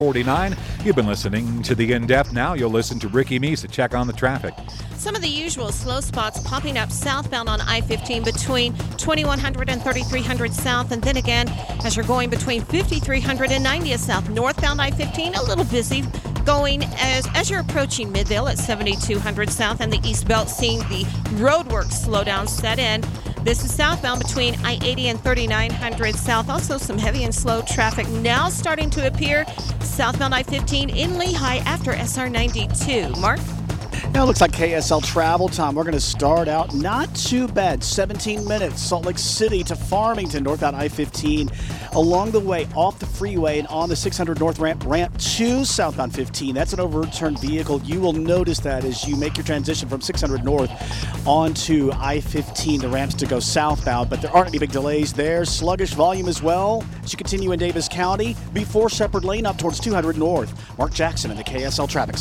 49. You've been listening to The In-Depth. Now you'll listen to Ricky Meese to check on the traffic. Some of the usual slow spots popping up southbound on I-15 between 2100 and 3300 south, and then again as you're going between 5300 and 90th south. Northbound I-15 a little busy going as you're approaching Midvale at 7200 south, and the East Belt seeing the roadwork slowdown set in. This is southbound between I-80 and 3900 south. Also some heavy and slow traffic now starting to appear southbound I-15 in Lehigh after SR 92. Mark? Now it looks like KSL travel time. We're going to start out not too bad. 17 minutes, Salt Lake City to Farmington, northbound I-15. Along the way, off the freeway and on the 600 north ramp to southbound 15. That's an overturned vehicle. You will notice that as you make your transition from 600 north onto I-15, the ramps to go southbound. But there aren't any big delays there. Sluggish volume as well as you continue in Davis County before Shepherd Lane up towards 200 north. Mark Jackson in the KSL Traffic Center.